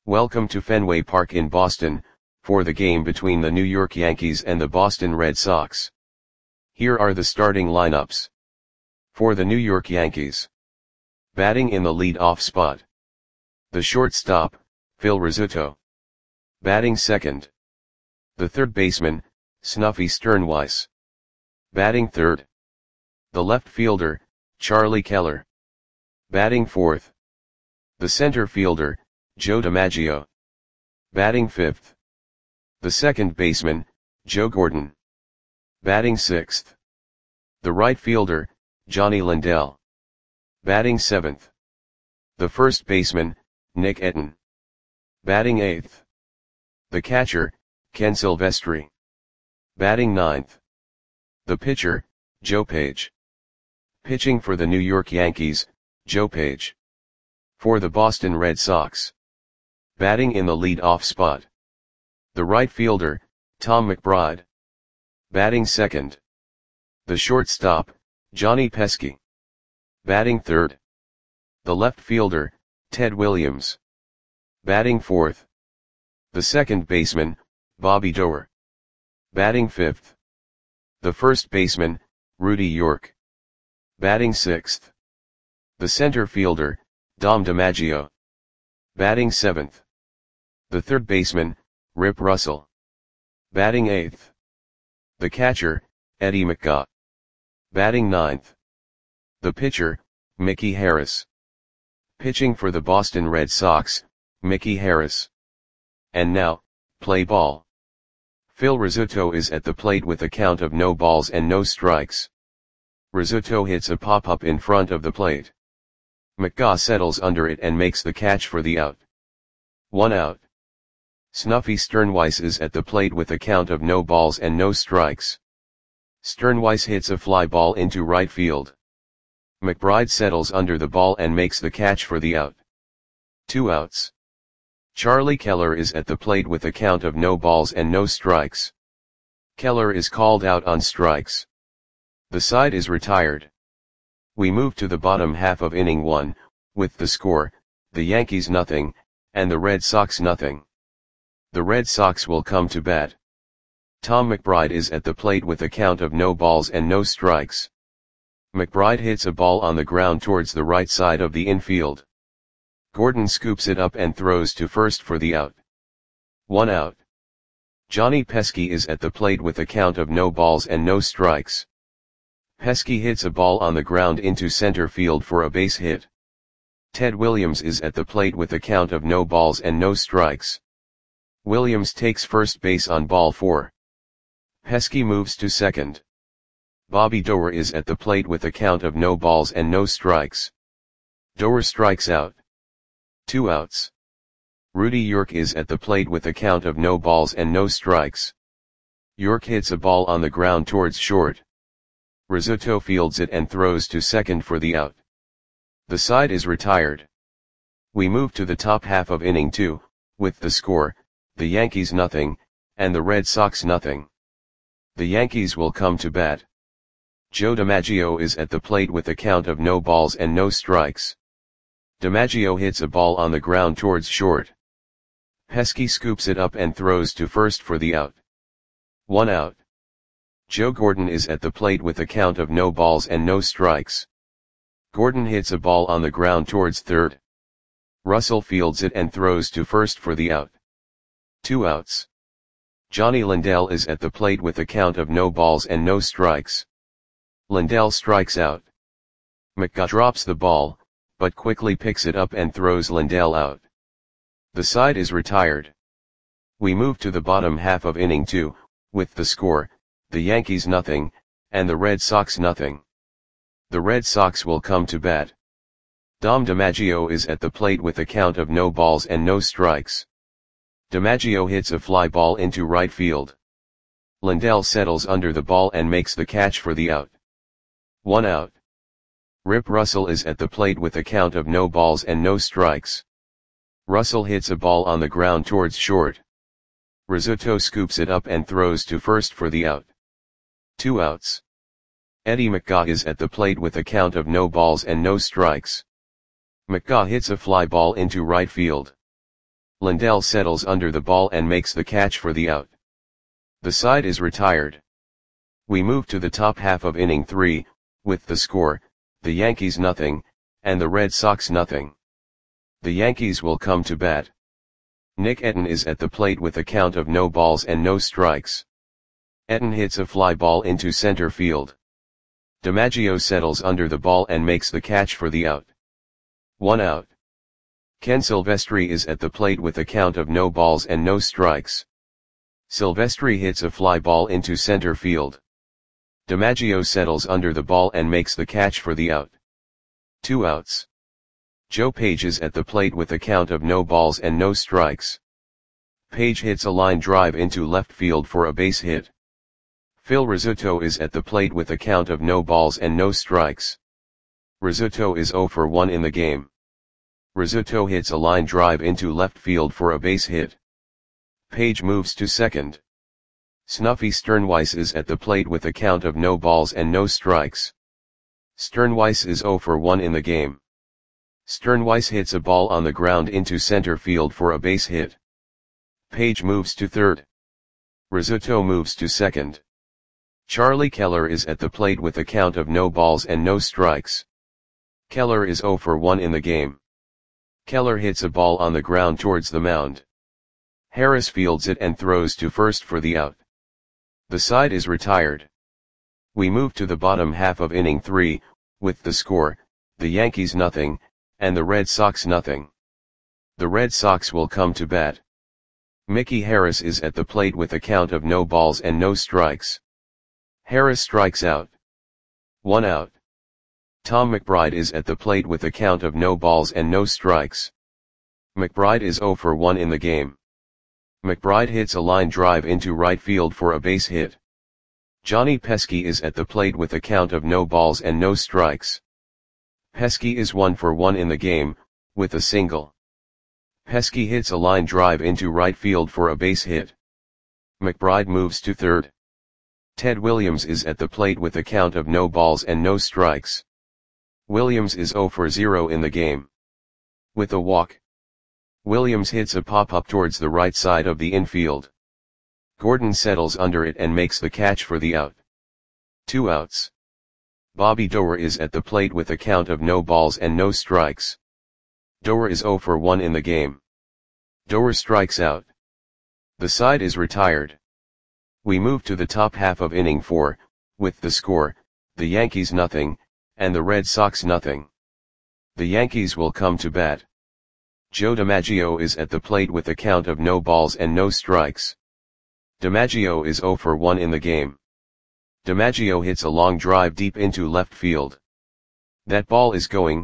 Welcome to Fenway Park in Boston, for the game between the New York Yankees and the Boston Red Sox. Here are the starting lineups. For the New York Yankees. Batting in the lead-off spot. The shortstop, Phil Rizzuto. Batting second. The third baseman, Snuffy Sternweiss. Batting third. The left fielder, Charlie Keller. Batting fourth. The center fielder, Joe DiMaggio. Batting fifth. The second baseman, Joe Gordon. Batting sixth. The right fielder, Johnny Lindell. Batting seventh. The first baseman, Nick Etten. Batting eighth. The catcher, Ken Silvestri. Batting ninth. The pitcher, Joe Page. Pitching for the New York Yankees, Joe Page. For the Boston Red Sox. Batting in the lead-off spot. The right fielder, Tom McBride. Batting second. The shortstop, Johnny Pesky. Batting third. The left fielder, Ted Williams. Batting fourth. The second baseman, Bobby Doerr. Batting fifth. The first baseman, Rudy York. Batting sixth. The center fielder, Dom DiMaggio. Batting seventh. The third baseman, Rip Russell. Batting eighth. The catcher, Eddie McGaw. Batting ninth. The pitcher, Mickey Harris. Pitching for the Boston Red Sox, Mickey Harris. And now, play ball. Phil Rizzuto is at the plate with a count of no balls and no strikes. Rizzuto hits a pop-up in front of the plate. McGaw settles under it and makes the catch for the out. 1 out. Snuffy Sternweiss is at the plate with a count of no balls and no strikes. Sternweiss hits a fly ball into right field. McBride settles under the ball and makes the catch for the out. 2 outs. Charlie Keller is at the plate with a count of no balls and no strikes. Keller is called out on strikes. The side is retired. We move to the bottom half of inning 1, with the score, the Yankees nothing, and the Red Sox nothing. The Red Sox will come to bat. Tom McBride is at the plate with a count of no balls and no strikes. McBride hits a ball on the ground towards the right side of the infield. Gordon scoops it up and throws to first for the out. 1 out. Johnny Pesky is at the plate with a count of no balls and no strikes. Pesky hits a ball on the ground into center field for a base hit. Ted Williams is at the plate with a count of no balls and no strikes. Williams takes first base on ball 4. Pesky moves to second. Bobby Doerr is at the plate with a count of no balls and no strikes. Doerr strikes out. 2 outs. Rudy York is at the plate with a count of no balls and no strikes. York hits a ball on the ground towards short. Rizzuto fields it and throws to second for the out. The side is retired. We move to the top half of inning 2, with the score, the Yankees nothing, and the Red Sox nothing. The Yankees will come to bat. Joe DiMaggio is at the plate with a count of no balls and no strikes. DiMaggio hits a ball on the ground towards short. Pesky scoops it up and throws to first for the out. 1 out. Joe Gordon is at the plate with a count of no balls and no strikes. Gordon hits a ball on the ground towards third. Russell fields it and throws to first for the out. 2 outs. Johnny Lindell is at the plate with a count of no balls and no strikes. Lindell strikes out. McGaw drops the ball, but quickly picks it up and throws Lindell out. The side is retired. We move to the bottom half of inning 2, with the score, the Yankees nothing, and the Red Sox nothing. The Red Sox will come to bat. Dom DiMaggio is at the plate with a count of no balls and no strikes. DiMaggio hits a fly ball into right field. Lindell settles under the ball and makes the catch for the out. 1 out. Rip Russell is at the plate with a count of no balls and no strikes. Russell hits a ball on the ground towards short. Rizzuto scoops it up and throws to first for the out. 2 outs. Eddie McGaw is at the plate with a count of no balls and no strikes. McGaw hits a fly ball into right field. Lindell settles under the ball and makes the catch for the out. The side is retired. We move to the top half of inning 3, with the score, the Yankees nothing, and the Red Sox nothing. The Yankees will come to bat. Nick Etten is at the plate with a count of no balls and no strikes. Etten hits a fly ball into center field. DiMaggio settles under the ball and makes the catch for the out. 1 out. Ken Silvestri is at the plate with a count of no balls and no strikes. Silvestri hits a fly ball into center field. DiMaggio settles under the ball and makes the catch for the out. 2 outs. Joe Page is at the plate with a count of no balls and no strikes. Page hits a line drive into left field for a base hit. Phil Rizzuto is at the plate with a count of no balls and no strikes. Rizzuto is 0 for 1 in the game. Rizzuto hits a line drive into left field for a base hit. Page moves to second. Snuffy Sternweiss is at the plate with a count of no balls and no strikes. Sternweiss is 0 for 1 in the game. Sternweiss hits a ball on the ground into center field for a base hit. Page moves to third. Rizzuto moves to second. Charlie Keller is at the plate with a count of no balls and no strikes. Keller is 0 for 1 in the game. Keller hits a ball on the ground towards the mound. Harris fields it and throws to first for the out. The side is retired. We move to the bottom half of inning 3, with the score, the Yankees nothing, and the Red Sox nothing. The Red Sox will come to bat. Mickey Harris is at the plate with a count of no balls and no strikes. Harris strikes out. 1 out. Tom McBride is at the plate with a count of no balls and no strikes. McBride is 0 for 1 in the game. McBride hits a line drive into right field for a base hit. Johnny Pesky is at the plate with a count of no balls and no strikes. Pesky is 1 for 1 in the game, with a single. Pesky hits a line drive into right field for a base hit. McBride moves to third. Ted Williams is at the plate with a count of no balls and no strikes. Williams is 0 for 0 in the game. With a walk. Williams hits a pop-up towards the right side of the infield. Gordon settles under it and makes the catch for the out. 2 outs. Bobby Doerr is at the plate with a count of no balls and no strikes. Doerr is 0 for 1 in the game. Doerr strikes out. The side is retired. We move to the top half of inning 4, with the score, the Yankees nothing, and the Red Sox nothing. The Yankees will come to bat. Joe DiMaggio is at the plate with a count of no balls and no strikes. DiMaggio is 0 for 1 in the game. DiMaggio hits a long drive deep into left field. That ball is gone.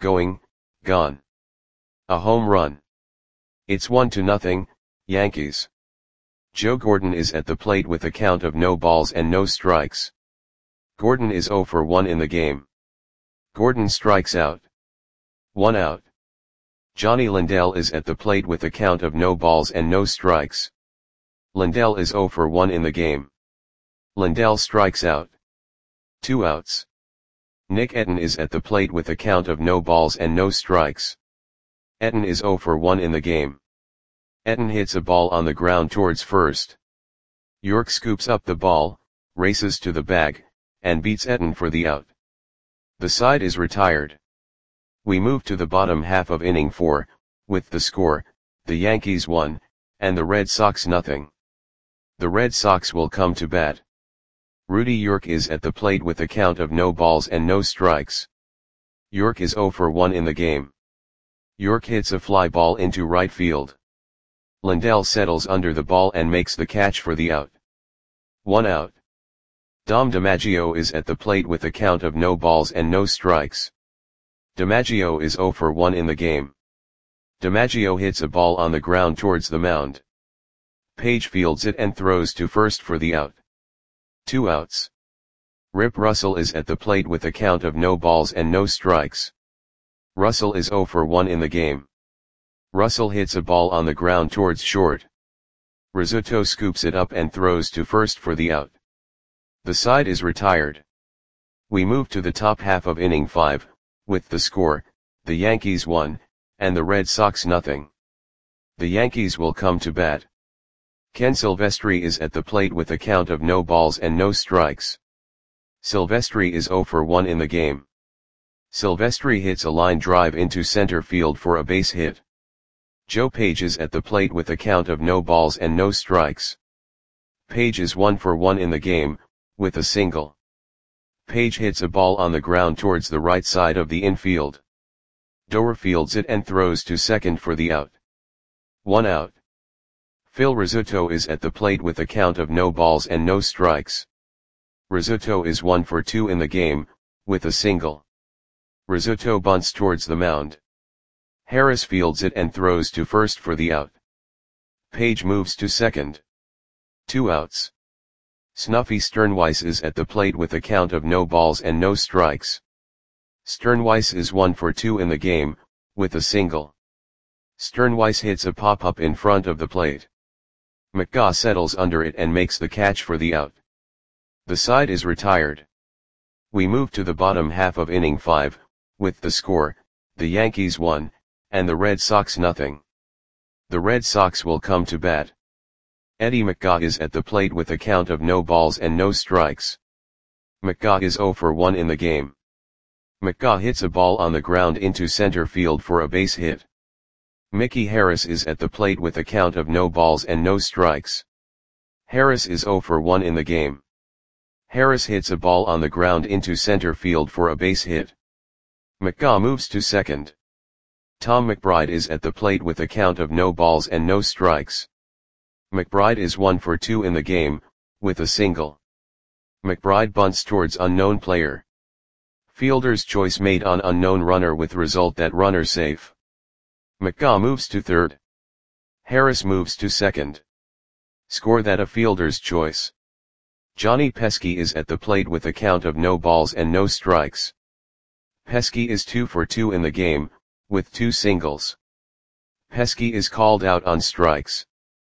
A home run. It's 1-0, Yankees. Joe Gordon is at the plate with a count of no balls and no strikes. Gordon is 0 for 1 in the game. Gordon strikes out. 1 out. Johnny Lindell is at the plate with a count of no balls and no strikes. Lindell is 0 for 1 in the game. Lindell strikes out. 2 outs. Nick Etten is at the plate with a count of no balls and no strikes. Etten is 0 for 1 in the game. Etten hits a ball on the ground towards first. York scoops up the ball, races to the bag, and beats Etten for the out. The side is retired. We move to the bottom half of inning 4, with the score, the Yankees 1, and the Red Sox nothing. The Red Sox will come to bat. Rudy York is at the plate with a count of no balls and no strikes. York is 0 for 1 in the game. York hits a fly ball into right field. Lindell settles under the ball and makes the catch for the out. 1 out. Dom DiMaggio is at the plate with a count of no balls and no strikes. DiMaggio is 0 for 1 in the game. DiMaggio hits a ball on the ground towards the mound. Page fields it and throws to first for the out. 2 outs. Rip Russell is at the plate with a count of no balls and no strikes. Russell is 0 for 1 in the game. Russell hits a ball on the ground towards short. Rizzuto scoops it up and throws to first for the out. The side is retired. We move to the top half of inning 5, with the score, the Yankees 1, and the Red Sox nothing. The Yankees will come to bat. Ken Silvestri is at the plate with a count of no balls and no strikes. Silvestri is 0 for 1 in the game. Silvestri hits a line drive into center field for a base hit. Joe Page is at the plate with a count of no balls and no strikes. Page is 1 for 1 in the game, with a single. Page hits a ball on the ground towards the right side of the infield. Doer fields it and throws to second for the out. 1 out. Phil Rizzuto is at the plate with a count of no balls and no strikes. Rizzuto is 1 for 2 in the game, with a single. Rizzuto bunts towards the mound. Harris fields it and throws to first for the out. Page moves to second. 2 outs. Snuffy Sternweiss is at the plate with a count of no balls and no strikes. Sternweiss is 1 for 2 in the game, with a single. Sternweiss hits a pop-up in front of the plate. McGaw settles under it and makes the catch for the out. The side is retired. We move to the bottom half of inning 5, with the score, the Yankees 1, and the Red Sox nothing. The Red Sox will come to bat. Eddie McGaw is at the plate with a count of no balls and no strikes. McGaw is 0 for 1 in the game. McGaw hits a ball on the ground into center field for a base hit. Mickey Harris is at the plate with a count of no balls and no strikes. Harris is 0 for 1 in the game. Harris hits a ball on the ground into center field for a base hit. McGaw moves to second. Tom McBride is at the plate with a count of no balls and no strikes. McBride is 1 for 2 in the game, with a single. McBride bunts towards unknown player. Fielder's choice made on unknown runner with result that runner safe. McGaw moves to third. Harris moves to second. Score that a fielder's choice. Johnny Pesky is at the plate with a count of no balls and no strikes. Pesky is 2 for 2 in the game, with 2 singles. Pesky is called out on strikes.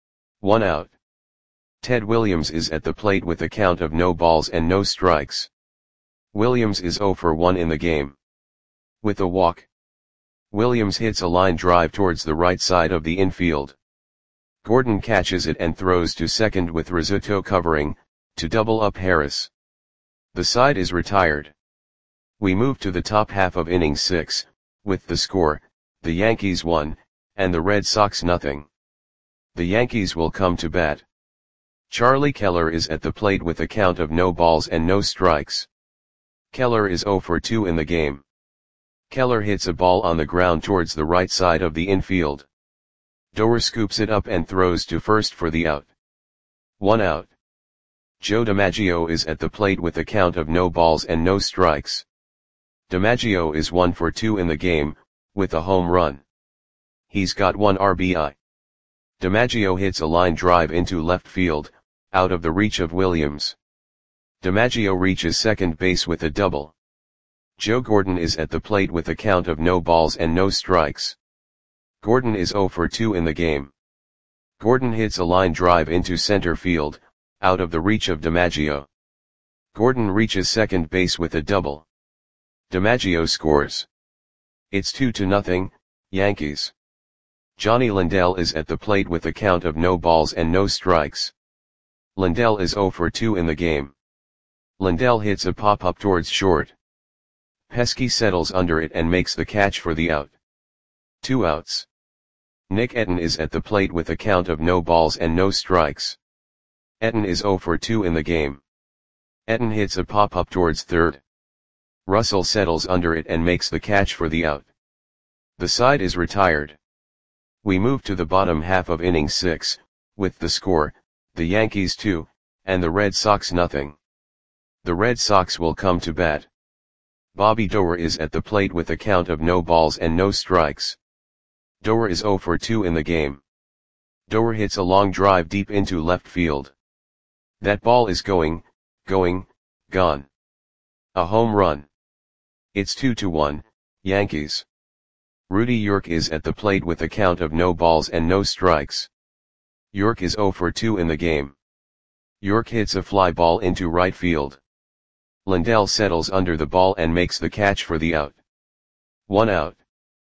1 out. Ted Williams is at the plate with a count of no balls and no strikes. Williams is 0 for 1 in the game. With a walk. Williams hits a line drive towards the right side of the infield. Gordon catches it and throws to second with Rizzuto covering, to double up Harris. The side is retired. We move to the top half of inning 6, with the score, the Yankees 1, and the Red Sox nothing. The Yankees will come to bat. Charlie Keller is at the plate with a count of no balls and no strikes. Keller is 0 for 2 in the game. Keller hits a ball on the ground towards the right side of the infield. Doer scoops it up and throws to first for the out. 1 out. Joe DiMaggio is at the plate with a count of no balls and no strikes. DiMaggio is 1 for 2 in the game, with a home run. He's got 1 RBI. DiMaggio hits a line drive into left field, out of the reach of Williams. DiMaggio reaches second base with a double. Joe Gordon is at the plate with a count of no balls and no strikes. Gordon is 0 for 2 in the game. Gordon hits a line drive into center field, out of the reach of DiMaggio. Gordon reaches second base with a double. DiMaggio scores. It's 2-0, Yankees. Johnny Lindell is at the plate with a count of no balls and no strikes. Lindell is 0 for 2 in the game. Lindell hits a pop-up towards short. Pesky settles under it and makes the catch for the out. 2 outs. Nick Etten is at the plate with a count of no balls and no strikes. Etten is 0 for 2 in the game. Etten hits a pop-up towards third. Russell settles under it and makes the catch for the out. The side is retired. We move to the bottom half of inning 6, with the score, the Yankees 2, and the Red Sox nothing. The Red Sox will come to bat. Bobby Doer is at the plate with a count of no balls and no strikes. Doer is 0 for 2 in the game. Doer hits a long drive deep into left field. That ball is gone. A home run. It's 2-1, Yankees. Rudy York is at the plate with a count of no balls and no strikes. York is 0 for 2 in the game. York hits a fly ball into right field. Lindell settles under the ball and makes the catch for the out. 1 out.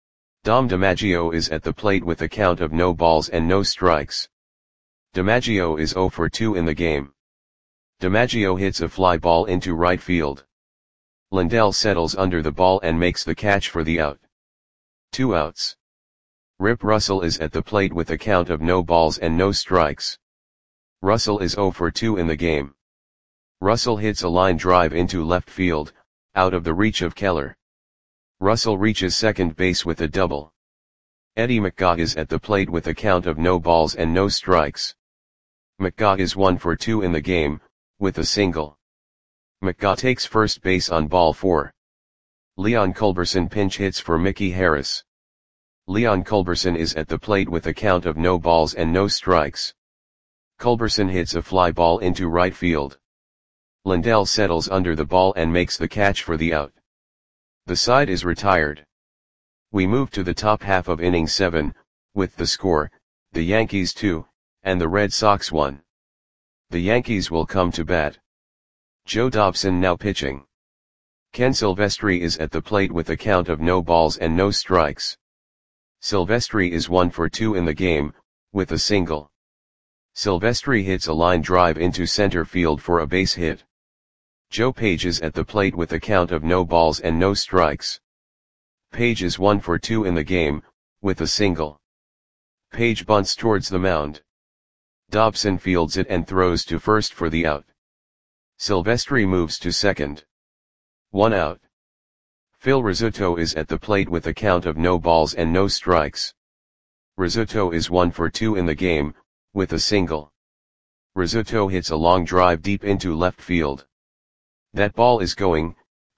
Dom DiMaggio is at the plate with a count of no balls and no strikes. DiMaggio is 0 for 2 in the game. DiMaggio hits a fly ball into right field. Lindell settles under the ball and makes the catch for the out. 2 outs. Rip Russell is at the plate with a count of no balls and no strikes. Russell is 0 for 2 in the game. Russell hits a line drive into left field, out of the reach of Keller. Russell reaches second base with a double. Eddie McGaugh is at the plate with a count of no balls and no strikes. McGaugh is 1 for 2 in the game, with a single. McGaugh takes first base on ball 4. Leon Culberson pinch hits for Mickey Harris. Leon Culberson is at the plate with a count of no balls and no strikes. Culberson hits a fly ball into right field. Lindell settles under the ball and makes the catch for the out. The side is retired. We move to the top half of inning 7, with the score, the Yankees 2, and the Red Sox 1. The Yankees will come to bat. Joe Dobson now pitching. Ken Silvestri is at the plate with a count of no balls and no strikes. Silvestri is 1 for 2 in the game, with a single. Silvestri hits a line drive into center field for a base hit. Joe Page is at the plate with a count of no balls and no strikes. Page is 1 for 2 in the game, with a single. Page bunts towards the mound. Dobson fields it and throws to first for the out. Silvestri moves to second. 1 out. Phil Rizzuto is at the plate with a count of no balls and no strikes. Rizzuto is 1 for 2 in the game, with a single. Rizzuto hits a long drive deep into left field. That ball is gone.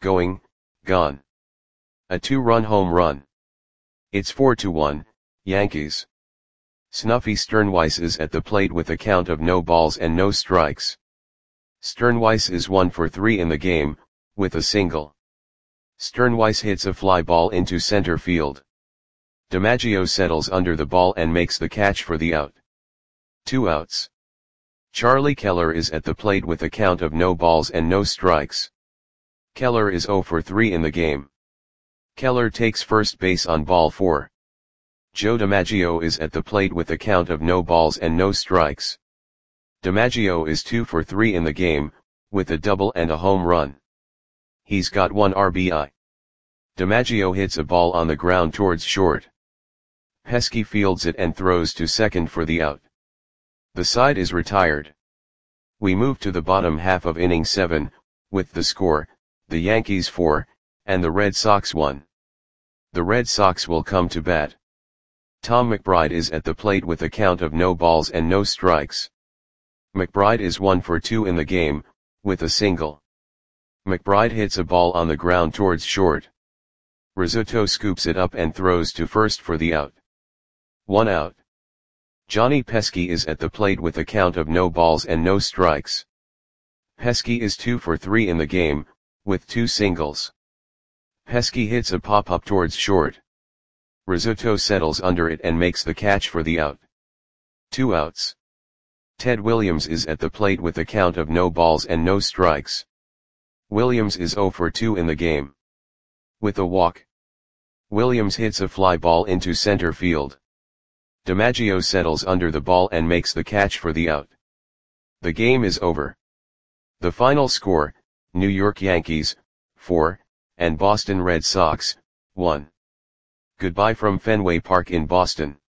A 2-run home run. It's 4-1, Yankees. Snuffy Sternweiss is at the plate with a count of no balls and no strikes. Sternweiss is 1 for 3 in the game, with a single. Sternweiss hits a fly ball into center field. DiMaggio settles under the ball and makes the catch for the out. 2 outs. Charlie Keller is at the plate with a count of no balls and no strikes. Keller is 0 for 3 in the game. Keller takes first base on ball 4. Joe DiMaggio is at the plate with a count of no balls and no strikes. DiMaggio is 2 for 3 in the game, with a double and a home run. He's got 1 RBI. DiMaggio hits a ball on the ground towards short. Pesky fields it and throws to second for the out. The side is retired. We move to the bottom half of inning 7, with the score, the Yankees 4, and the Red Sox 1. The Red Sox will come to bat. Tom McBride is at the plate with a count of no balls and no strikes. McBride is 1 for 2 in the game, with a single. McBride hits a ball on the ground towards short. Rizzuto scoops it up and throws to first for the out. 1 out. Johnny Pesky is at the plate with a count of no balls and no strikes. Pesky is 2 for 3 in the game, with 2 singles. Pesky hits a pop-up towards short. Rizzuto settles under it and makes the catch for the out. 2 outs. Ted Williams is at the plate with a count of no balls and no strikes. Williams is 0 for 2 in the game. With a walk. Williams hits a fly ball into center field. DiMaggio settles under the ball and makes the catch for the out. The game is over. The final score, New York Yankees, 4, and Boston Red Sox, 1. Goodbye from Fenway Park in Boston.